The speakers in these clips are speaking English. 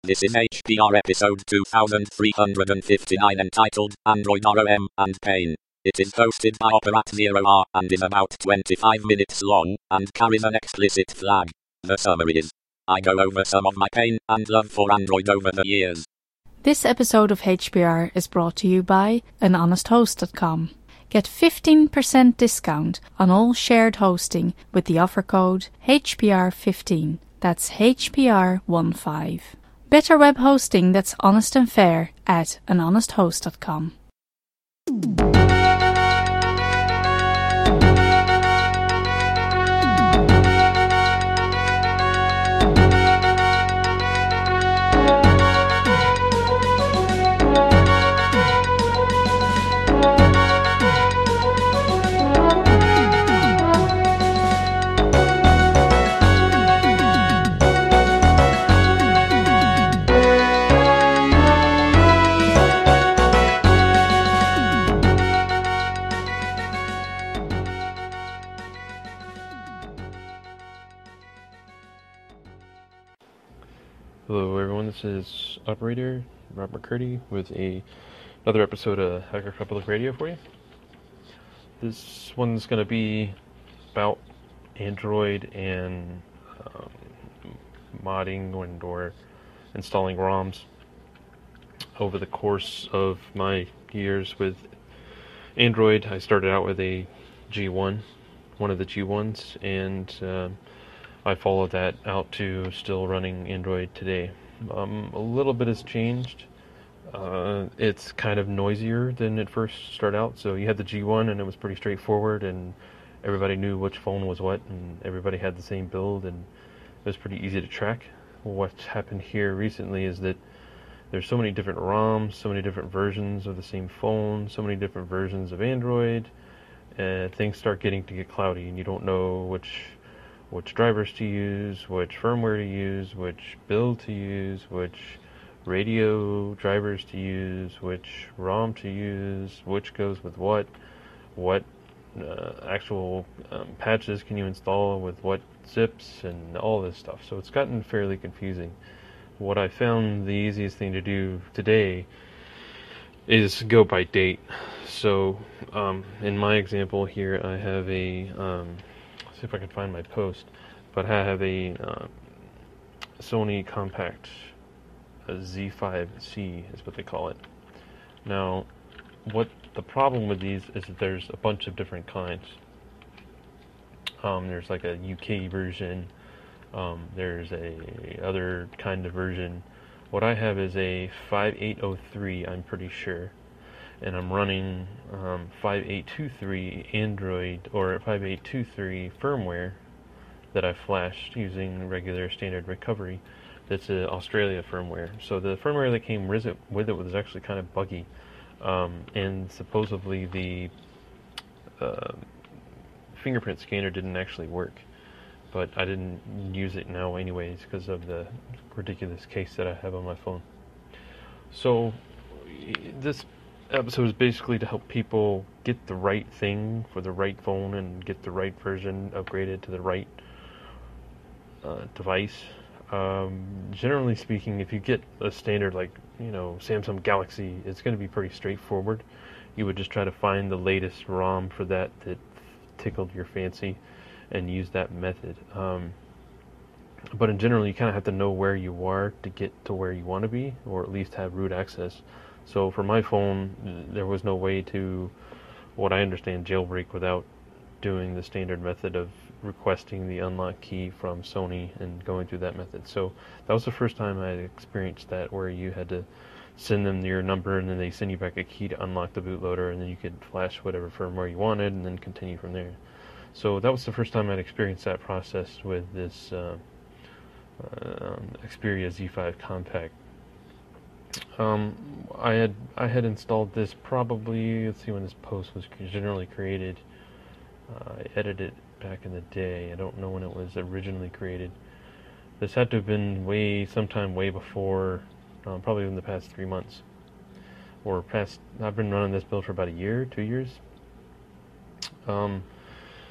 This is HPR episode 2359 entitled Android ROM and Pain. It is hosted by Operat0R and is about 25 minutes long and carries an explicit flag. The summary is, I go over some of my pain and love for Android over the years. This episode of HPR is brought to you by anhonesthost.com. Get 15% discount on all shared hosting with the offer code HPR15. That's HPR15. Better web hosting that's honest and fair at anhonesthost.com. Hello everyone, this is Operator Rob McCurdy with another episode of Hacker Public Radio for you. This one's going to be about Android and modding or installing ROMs over the course of my years with Android. I started out with a G1, one of the G1s, and I followed that out to still running Android today. A little bit has changed. It's kind of noisier than it first started out. So you had the G1 and it was pretty straightforward and everybody knew which phone was what and everybody had the same build and it was pretty easy to track. What's happened here recently is that there's so many different ROMs, so many different versions of the same phone, so many different versions of Android, and things start getting to get cloudy and you don't know which drivers to use, which firmware to use, which build to use, which radio drivers to use, which ROM to use, which goes with what actual patches can you install with what zips and all this stuff. So it's gotten fairly confusing. What I found the easiest thing to do today is go by date. So in my example here I have a see if I can find my post, but I have a Sony Compact Z5C is what they call it. Now, what the problem with these is that there's a bunch of different kinds. There's like a UK version, there's a other kind of version. What I have is a 5803, I'm pretty sure. And I'm running 5823 Android or 5823 firmware that I flashed using regular standard recovery. That's an Australia firmware. So the firmware that came with it was actually kind of buggy, and supposedly the fingerprint scanner didn't actually work. But I didn't use it now anyways because of the ridiculous case that I have on my phone. So this episode is basically to help people get the right thing for the right phone and get the right version upgraded to the right device. Generally speaking, if you get a standard like Samsung Galaxy, it's going to be pretty straightforward. You would just try to find the latest ROM for that tickled your fancy and use that method. But in general, you kind of have to know where you are to get to where you want to be, or at least have root access. So for my phone, there was no way to, what I understand, jailbreak without doing the standard method of requesting the unlock key from Sony and going through that method. So that was the first time I experienced that, where you had to send them your number and then they send you back a key to unlock the bootloader and then you could flash whatever firmware you wanted and then continue from there. So that was the first time I'd experienced that process with this Xperia Z5 Compact. I had installed this probably, let's see when this post was generally created. I edited it back in the day. I don't know when it was originally created. This had to have been sometime way before, probably in the past 3 months. I've been running this build for about a year, 2 years.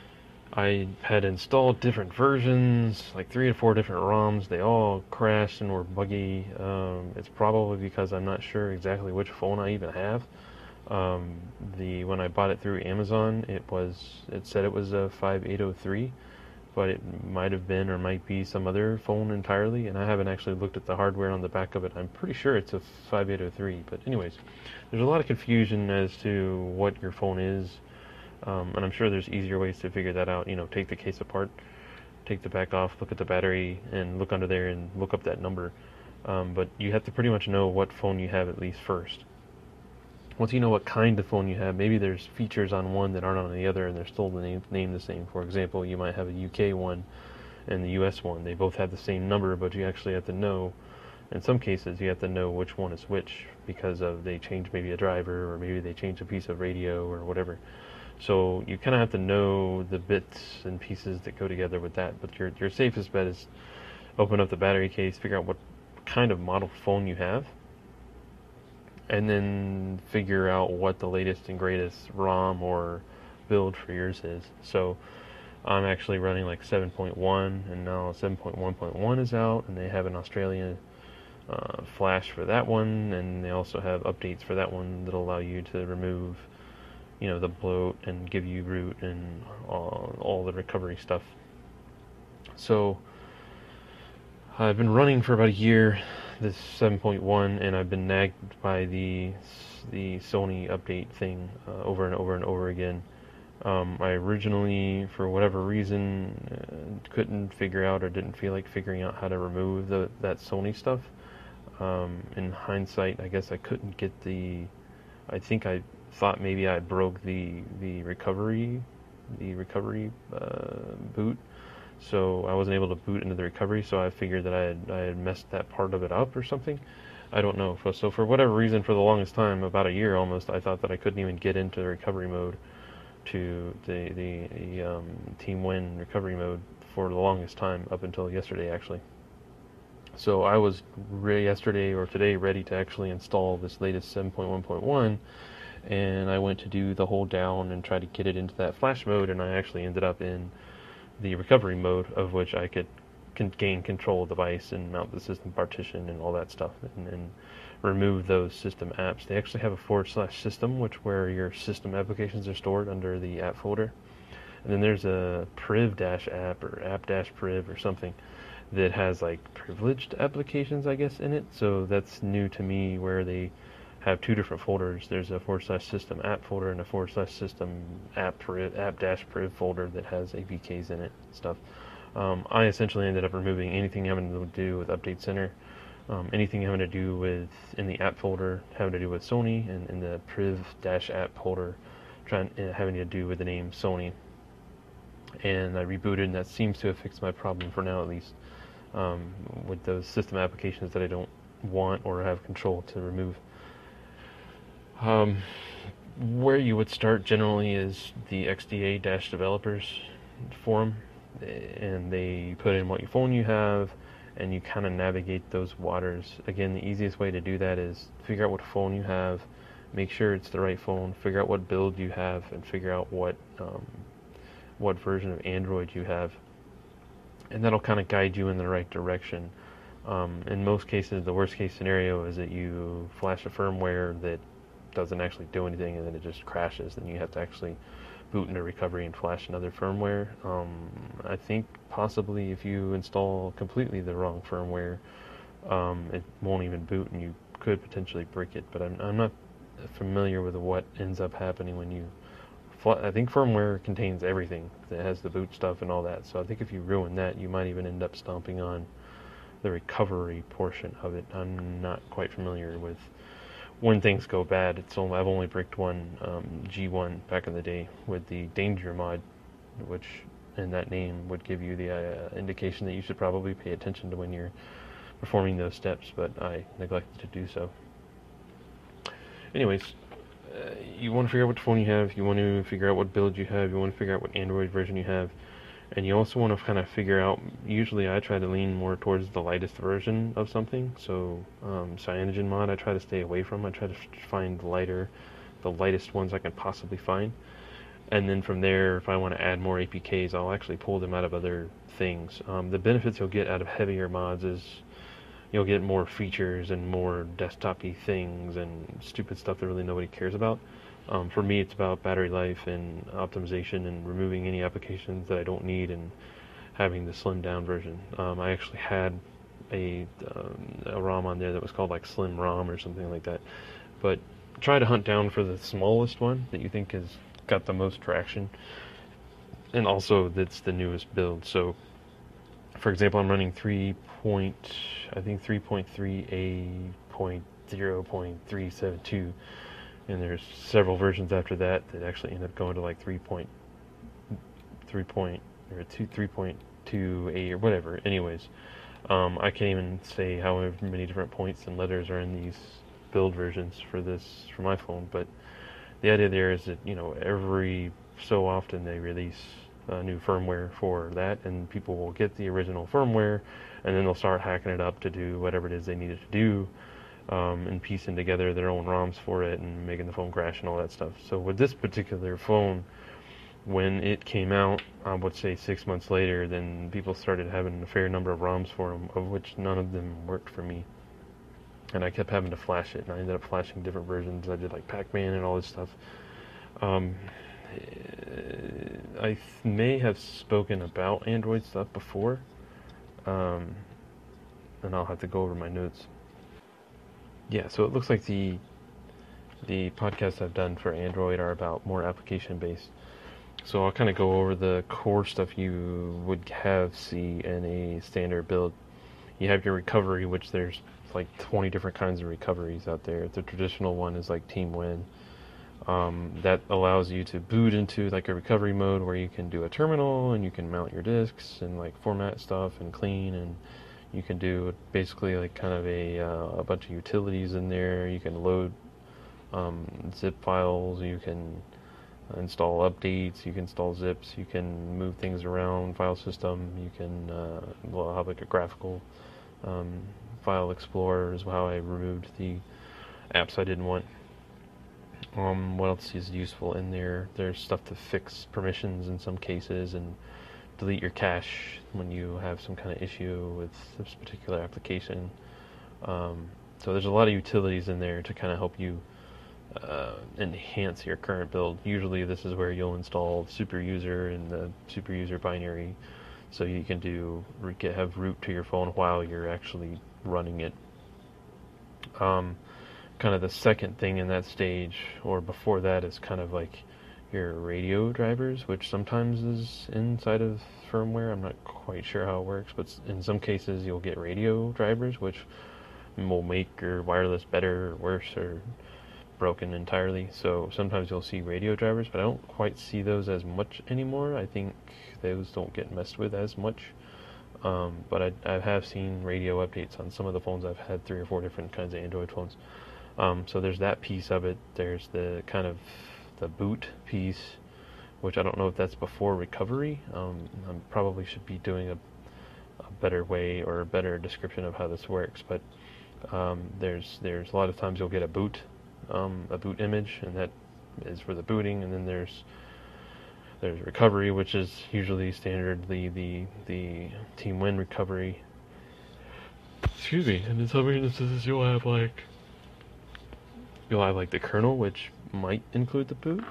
I had installed different versions, like 3 or 4 different ROMs. They all crashed and were buggy. It's probably because I'm not sure exactly which phone I even have. When I bought it through Amazon, it said it was a 5803, but it might have been or might be some other phone entirely, and I haven't actually looked at the hardware on the back of it. I'm pretty sure it's a 5803, but anyways, there's a lot of confusion as to what your phone is. And I'm sure there's easier ways to figure that out. Take the case apart, take the back off, look at the battery, and look under there and look up that number. But you have to pretty much know what phone you have at least first. Once you know what kind of phone you have, maybe there's features on one that aren't on the other, and they're still the name the same. For example, you might have a UK one and the US one. They both have the same number, but you actually have to know. In some cases, you have to know which one is which because they change maybe a driver, or maybe they change a piece of radio or whatever. So you kind of have to know the bits and pieces that go together with that. But your safest bet is open up the battery case, figure out what kind of model phone you have, and then figure out what the latest and greatest ROM or build for yours is. So I'm actually running like 7.1, and now 7.1.1 is out, and they have an Australian flash for that one, and they also have updates for that one that'll allow you to remove the bloat and give you root and all the recovery stuff. So I've been running for about a year this 7.1, and I've been nagged by the Sony update thing over and over and over again. I originally, for whatever reason, couldn't figure out or didn't feel like figuring out how to remove that Sony stuff. In hindsight, I guess I couldn't get I think I thought maybe I broke the recovery boot, so I wasn't able to boot into the recovery. So I figured that I had messed that part of it up or something. I don't know. So for whatever reason, for the longest time, about a year almost, I thought that I couldn't even get into the recovery mode, to the Team Win recovery mode for the longest time, up until yesterday actually. So I was yesterday or today ready to actually install this latest 7.1.1, and I went to do the hold down and try to get it into that flash mode, and I actually ended up in the recovery mode, of which I could gain control of the device and mount the system partition and all that stuff, and remove those system apps. They actually have a /system, where your system applications are stored under the app folder, and then there's a priv-app or app-priv or something that has like privileged applications, I guess, in it. So that's new to me, where they have 2 different folders. There's a /system app folder and a /system app-priv folder that has APKs in it and stuff. I essentially ended up removing anything having to do with Update Center, anything having to do with, in the app folder, having to do with Sony, and in the priv-app folder having to do with the name Sony. And I rebooted, and that seems to have fixed my problem for now, at least, with those system applications that I don't want or have control to remove. Where you would start generally is the XDA-developers forum, and they put in what phone you have, and you kind of navigate those waters. Again, the easiest way to do that is figure out what phone you have, make sure it's the right phone, figure out what build you have, and figure out what version of Android you have, and that'll kind of guide you in the right direction. In most cases, the worst case scenario is that you flash a firmware that doesn't actually do anything, and then it just crashes, and you have to actually boot into recovery and flash another firmware. I think possibly if you install completely the wrong firmware, it won't even boot, and you could potentially break it. But I'm not familiar with what ends up happening when you I think firmware contains everything. It has the boot stuff and all that. So I think if you ruin that, you might even end up stomping on the recovery portion of it. I'm not quite familiar with when things go bad. I've only bricked one G1 back in the day with the danger mod, which in that name would give you the indication that you should probably pay attention to when you're performing those steps, but I neglected to do so. Anyways, you want to figure out what phone you have, you want to figure out what build you have, you want to figure out what Android version you have, and you also want to kind of figure out, usually I try to lean more towards the lightest version of something, so CyanogenMod I try to stay away from. I try to find the lightest ones I can possibly find, And then from there, if I want to add more APKs, I'll actually pull them out of other things. The benefits you'll get out of heavier mods is you'll get more features and more desktop-y things and stupid stuff that really nobody cares about. For me, it's about battery life and optimization and removing any applications that I don't need and having the slimmed down version. I actually had a ROM on there that was called like Slim ROM or something like that. But try to hunt down for the smallest one that you think has got the most traction, and also that's the newest build. So, for example, I'm running 3.3a.0.372, and there's several versions after that that actually end up going to like 3.2a or whatever. Anyways, I can't even say however many different points and letters are in these build versions for my phone, but the idea there is that, every so often they release new firmware for that, and people will get the original firmware, and then they'll start hacking it up to do whatever it is they need it to do, and piecing together their own ROMs for it and making the phone crash and all that stuff. So with this particular phone, when it came out, I would say 6 months later, then people started having a fair number of ROMs for them, of which none of them worked for me. And I kept having to flash it, and I ended up flashing different versions. I did like Pac-Man and all this stuff. I may have spoken about Android stuff before, and I'll have to go over my notes. Yeah, so it looks like the podcasts I've done for Android are about more application-based. So I'll kind of go over the core stuff you would see in a standard build. You have your recovery, which there's like 20 different kinds of recoveries out there. The traditional one is like TeamWin. That allows you to boot into like a recovery mode where you can do a terminal and you can mount your disks and like format stuff and clean, and you can do basically like kind of a bunch of utilities in there. You can load zip files, you can install updates, you can install zips, you can move things around file system, you can have like a graphical file explorer is how I removed the apps I didn't want. What else is useful in there? There's stuff to fix permissions in some cases and delete your cache when you have some kind of issue with this particular application. So there's a lot of utilities in there to kind of help you enhance your current build. Usually this is where you'll install super user and the super user binary, so you can have root to your phone while you're actually running it. Kind of the second thing in that stage, or before that, is kind of like your radio drivers, which sometimes is inside of firmware. I'm not quite sure how it works, but in some cases you'll get radio drivers, which will make your wireless better or worse or broken entirely. So sometimes you'll see radio drivers, but I don't quite see those as much anymore. I think those don't get messed with as much. But I have seen radio updates on some of the phones. I've had 3 or 4 different kinds of Android phones. So there's that piece of it. There's the kind of the boot piece, which I don't know if that's before recovery. I probably should be doing a better way or a better description of how this works. But there's a lot of times you'll get a boot image, and that is for the booting. And then there's recovery, which is usually standard the TeamWin recovery. Excuse me. And in some instances you'll have like the kernel, which might include the boot.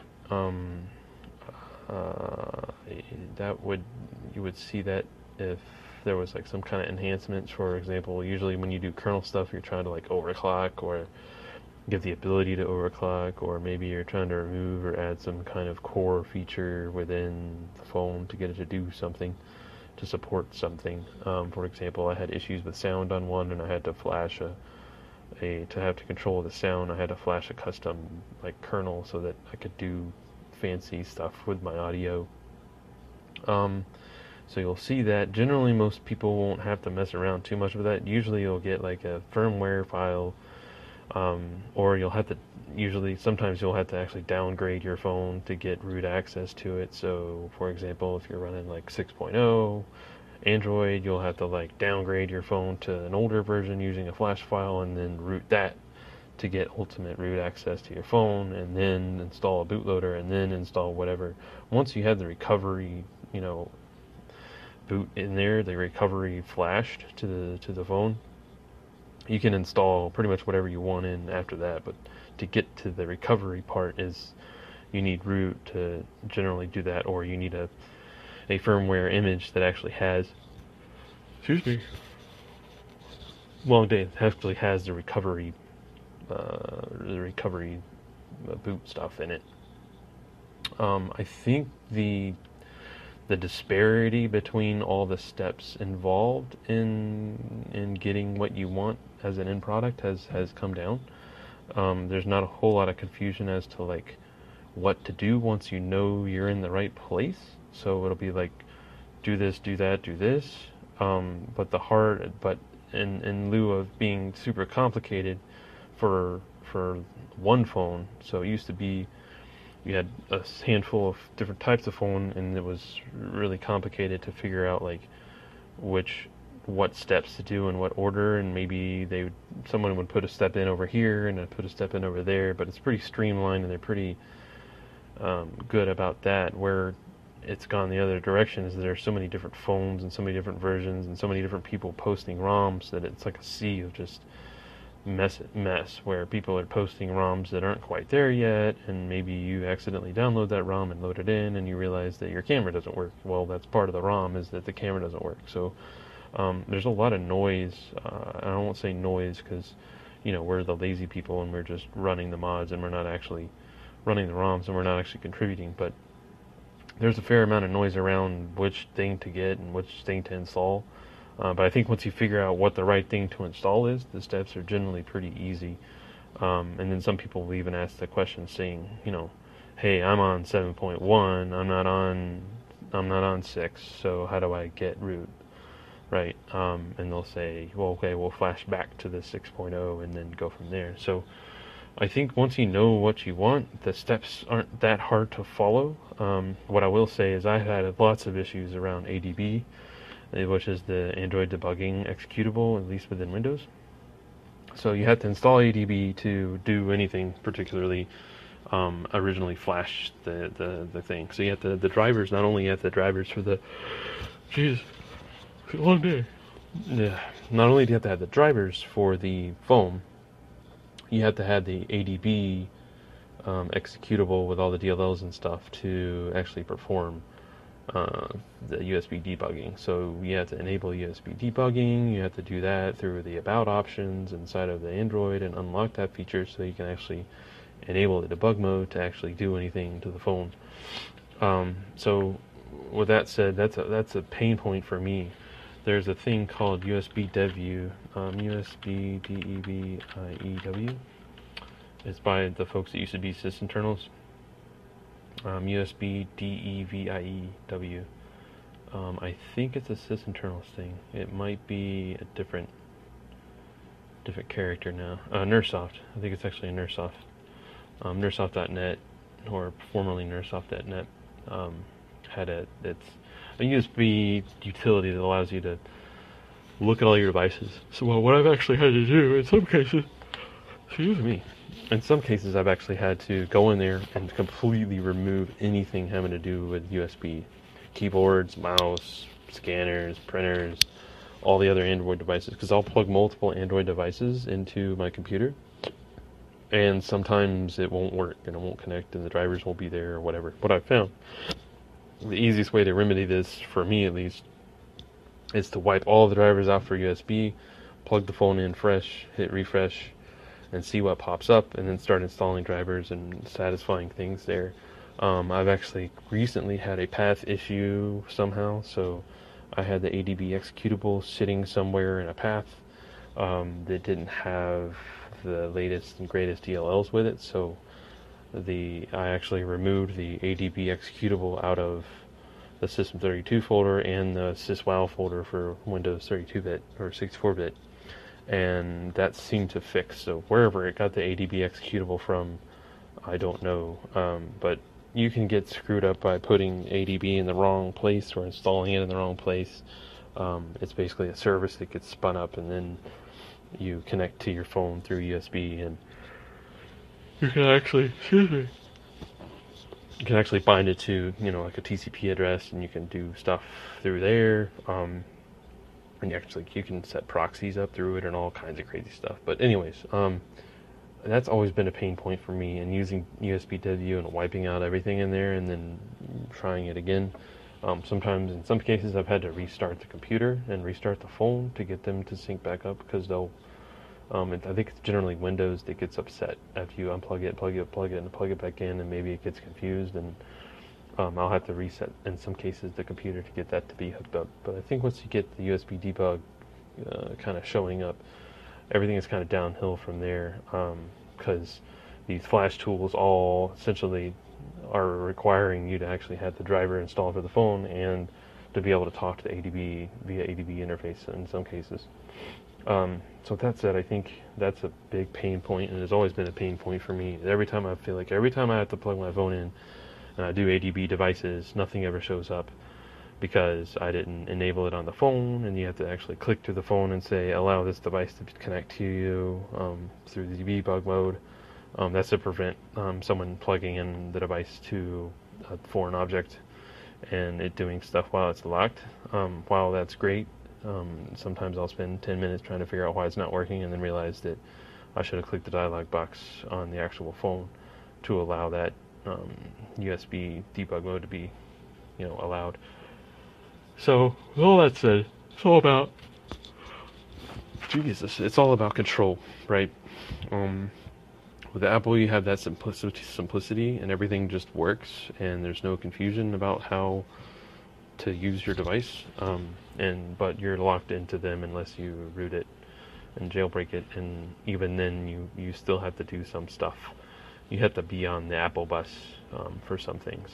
You would see that if there was like some kind of enhancements. For example, usually when you do kernel stuff, you're trying to like overclock or give the ability to overclock, or maybe you're trying to remove or add some kind of core feature within the phone to get it to do something, to support something. For example, I had issues with sound on one, and I had to flash to control the sound, I had to flash a custom like kernel so that I could do fancy stuff with my audio. So you'll see that generally most people won't have to mess around too much with that. Usually you'll get like a firmware file, or sometimes you'll have to actually downgrade your phone to get root access to it. So for example, if you're running like 6.0 Android, you'll have to like downgrade your phone to an older version using a flash file and then root that to get ultimate root access to your phone, and then install a bootloader, and then install whatever. Once you have the recovery, boot in there, the recovery flashed to the phone, you can install pretty much whatever you want in after that. But to get to the recovery part is you need root to generally do that, or you need a firmware image that actually has, long day, actually has the recovery boot stuff in it. I think the disparity between all the steps involved in getting what you want as an end product has come down. There's not a whole lot of confusion as to like what to do once you know you're in the right place. So it'll be like, do this, do that, do this. But in lieu of being super complicated for one phone, so it used to be you had a handful of different types of phone, and it was really complicated to figure out like what steps to do in what order, and maybe someone would put a step in over here and I'd put a step in over there, but it's pretty streamlined and they're pretty good about that. Where it's gone the other direction is there are so many different phones and so many different versions and so many different people posting ROMs that it's like a sea of just mess where people are posting ROMs that aren't quite there yet, and maybe you accidentally download that ROM and load it in and you realize that your camera doesn't work. Well, that's part of the ROM, is that the camera doesn't work. So there's a lot of noise. I won't say noise because we're the lazy people and we're just running the mods and we're not actually running the ROMs and we're not actually contributing, but there's a fair amount of noise around which thing to get and which thing to install. But I think once you figure out what the right thing to install is, the steps are generally pretty easy. And then some people will even ask the question saying, hey, I'm on 7.1, I'm not on 6, so how do I get root? Right? And they'll say, well, okay, we'll flash back to the 6.0 and then go from there. So I think once you know what you want, the steps aren't that hard to follow. What I will say is I had lots of issues around ADB, which is the Android debugging executable, at least within Windows. So you had to install ADB to do anything particularly originally flash the thing. So you have the drivers, not only you have the drivers for the... Jeez, it's a long day. Yeah, not only do you have to have the drivers for the phone, you have to have the ADB executable with all the DLLs and stuff to actually perform the USB debugging. So you have to enable USB debugging, you have to do that through the About options inside of the Android and unlock that feature so you can actually enable the debug mode to actually do anything to the phone. So with that said, that's a pain point for me. There's a thing called USB DevView, USB DEVIEW. It's by the folks that used to be sysinternals. USB DEVIEW. I think it's a sysinternals thing. It might be a different character now. Nersoft. I think it's actually a Nersoft. Nersoft.net, or formerly Nersoft.net, it's a USB utility that allows you to look at all your devices. So what I've actually had to do in some cases, I've actually had to go in there and completely remove anything having to do with USB. Keyboards, mouse, scanners, printers, all the other Android devices, because I'll plug multiple Android devices into my computer, and sometimes it won't work and it won't connect and the drivers won't be there or whatever. What I've found, the easiest way to remedy this, for me at least, is to wipe all the drivers out for USB, plug the phone in fresh, hit refresh, and see what pops up, and then start installing drivers and satisfying things there. I've actually recently had a path issue somehow, so I had the ADB executable sitting somewhere in a path that didn't have the latest and greatest DLLs with it, so I actually removed the ADB executable out of the System32 folder and the syswow folder for Windows 32-bit or 64-bit, and that seemed to fix. So wherever it got the ADB executable from, I don't know, but you can get screwed up by putting ADB in the wrong place or installing it in the wrong place. It's basically a service that gets spun up and then you connect to your phone through USB, and you can actually, excuse me, you can actually bind it to, like a TCP address, and you can do stuff through there. And you can set proxies up through it and all kinds of crazy stuff. But anyways, that's always been a pain point for me, and using USBW and wiping out everything in there and then trying it again. Sometimes, in some cases, I've had to restart the computer and restart the phone to get them to sync back up, because they'll, I think it's generally Windows that gets upset after you unplug it, plug it, and plug it back in, and maybe it gets confused, and I'll have to reset, in some cases, the computer to get that to be hooked up. But I think once you get the USB debug kind of showing up, everything is kind of downhill from there, because these flash tools all essentially are requiring you to actually have the driver installed for the phone and to be able to talk to the ADB via ADB interface in some cases. So with that said, I think that's a big pain point, and has always been a pain point for me. Every time I have to plug my phone in and I do ADB devices, nothing ever shows up because I didn't enable it on the phone, and you have to actually click through the phone and say, allow this device to connect to you through the debug mode. That's to prevent someone plugging in the device to a foreign object and it doing stuff while it's locked. While that's great, sometimes I'll spend 10 minutes trying to figure out why it's not working, and then realize that I should have clicked the dialog box on the actual phone to allow that USB debug mode to be, allowed. So, with all that said, it's all about control, right? With Apple, you have that simplicity, and everything just works, and there's no confusion about how to use your device. But you're locked into them unless you root it and jailbreak it, and even then, you still have to do some stuff. You have to be on the Apple bus for some things.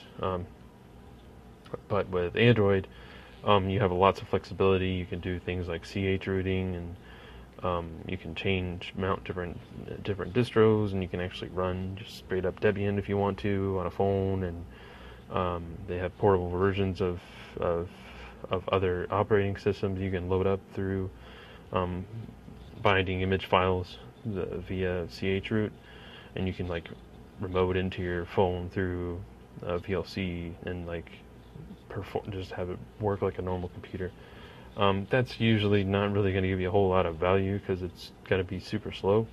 But with Android, you have lots of flexibility. You can do things like CH rooting, and you can mount different distros, and you can actually run just straight up Debian if you want to on a phone. And they have portable versions of other operating systems you can load up through binding image files via chroot, and you can remote into your phone through VLC and just have it work like a normal computer. That's usually not really going to give you a whole lot of value because it's got to be super slow.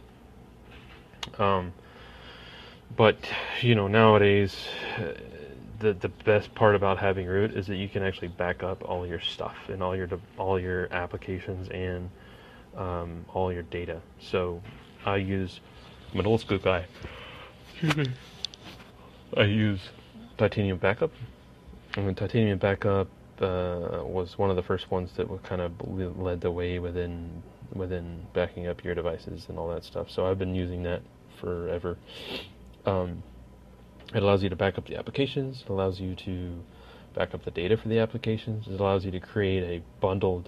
But nowadays, the best part about having root is that you can actually back up all your stuff and all your applications and all your data. So I'm an old school guy. I use Titanium Backup. And Titanium Backup was one of the first ones that kind of led the way within backing up your devices and all that stuff. So I've been using that forever. It allows you to back up the applications. It allows you to back up the data for the applications. It allows you to create a bundled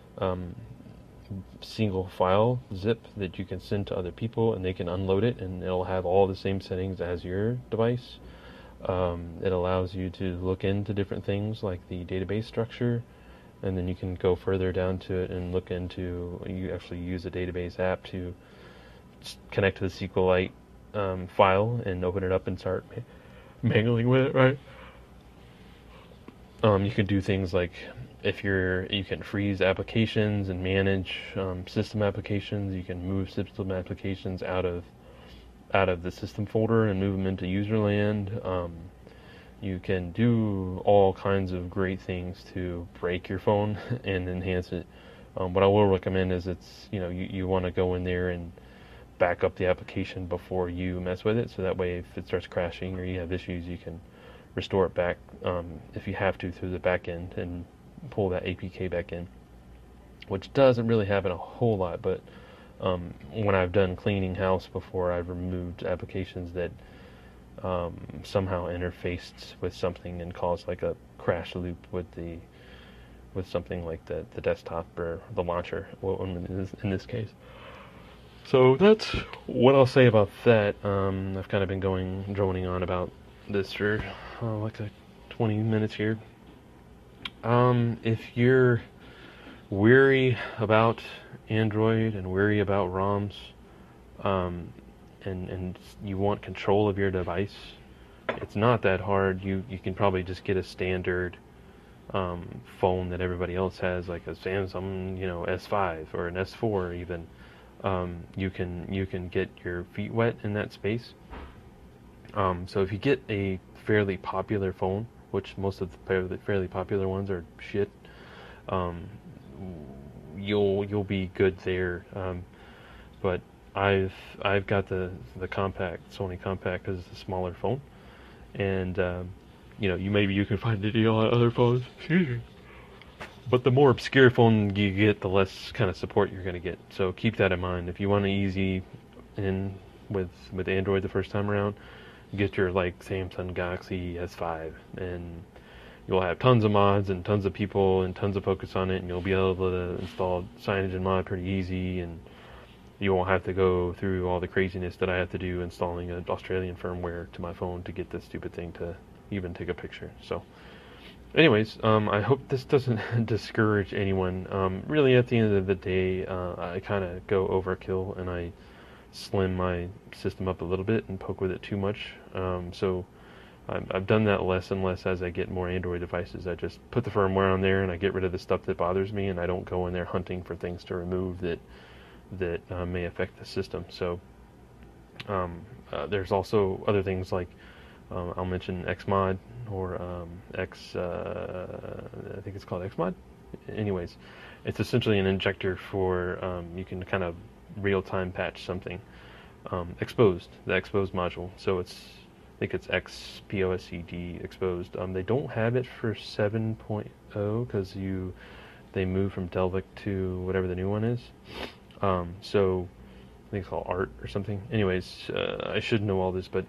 single file zip that you can send to other people, and they can unload it, and it'll have all the same settings as your device. It allows you to look into different things like the database structure, and then you can go further down to it and look into, you actually use a database app to connect to the SQLite file and open it up and start mangling with it, right? You can do things like, you can freeze applications and manage system applications. You can move system applications out of the system folder and move them into user land. You can do all kinds of great things to break your phone and enhance it. What I will recommend is you want to go in there and back up the application before you mess with it, so that way if it starts crashing or you have issues, you can restore it back if you have to through the back end and pull that APK back in, which doesn't really happen a whole lot, but when I've done cleaning house before, I've removed applications that somehow interfaced with something and caused a crash loop with something like the desktop or the launcher in this case. So that's what I'll say about that. I've kind of been droning on about this for 20 minutes here. If you're weary about Android and weary about ROMs, and you want control of your device, it's not that hard. You can probably just get a standard phone that everybody else has, like a Samsung, S5 or an S4 even. You can get your feet wet in that space. So if you get a fairly popular phone, which most of the fairly popular ones are shit, you'll be good there. But I've got the compact, Sony compact, because it's a smaller phone, and you can find a deal on other phones. But the more obscure phone you get, the less kind of support you're going to get. So keep that in mind. If you want an easy in with Android the first time around, get your Samsung Galaxy S5, and you'll have tons of mods and tons of people and tons of focus on it, and you'll be able to install CyanogenMod pretty easy, and you won't have to go through all the craziness that I have to do installing an Australian firmware to my phone to get this stupid thing to even take a picture. So anyways, I hope this doesn't discourage anyone. Really, at the end of the day, I kind of go overkill, and I slim my system up a little bit and poke with it too much. So I've done that less and less as I get more Android devices. I just put the firmware on there, and I get rid of the stuff that bothers me, and I don't go in there hunting for things to remove that may affect the system. So there's also other things like I'll mention Xmod or I think it's called Xmod. Anyways, it's essentially an injector for you can kind of real-time patch something. Exposed, the Exposed module. So I think it's XPOSED Exposed. They don't have it for 7.0 because they moved from Delvik to whatever the new one is. So I think it's called Art or something. Anyways, I should know all this, but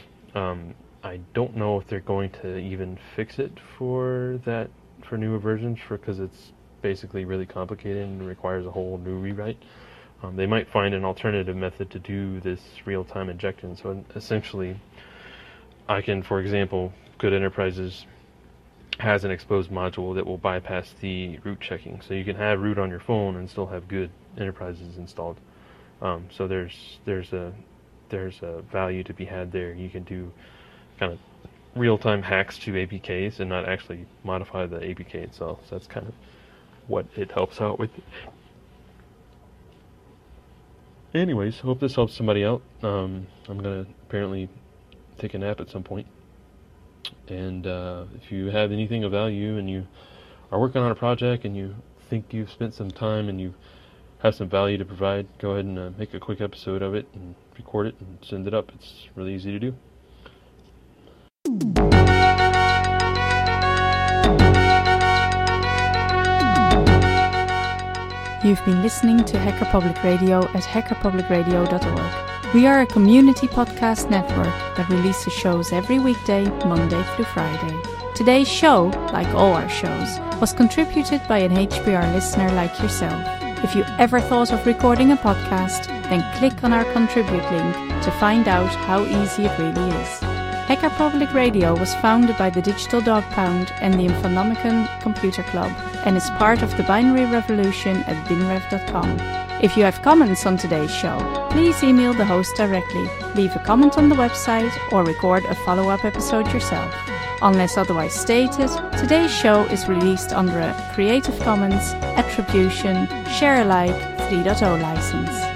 I don't know if they're going to even fix it for newer versions, because it's basically really complicated and requires a whole new rewrite. They might find an alternative method to do this real-time injection. So essentially, I can, for example, Good Enterprises has an Exposed module that will bypass the root checking. So you can have root on your phone and still have Good Enterprises installed. So there's a value to be had there. You can do kind of real-time hacks to APKs and not actually modify the APK itself. So that's kind of what it helps out with. Anyways, hope this helps somebody out. I'm gonna apparently take a nap at some point. And if you have anything of value and you are working on a project and you think you've spent some time and you have some value to provide, go ahead and make a quick episode of it and record it and send it up. It's really easy to do. You've been listening to Hacker Public Radio at hackerpublicradio.org. We are a community podcast network that releases shows every weekday, Monday through Friday. Today's show, like all our shows, was contributed by an HPR listener like yourself. If you ever thought of recording a podcast, then click on our contribute link to find out how easy it really is. Hacker Public Radio was founded by the Digital Dog Pound and the Infonomicon Computer Club and is part of the binary revolution at binrev.com. If you have comments on today's show, please email the host directly, leave a comment on the website, or record a follow-up episode yourself. Unless otherwise stated, today's show is released under a Creative Commons Attribution Share Alike 3.0 license.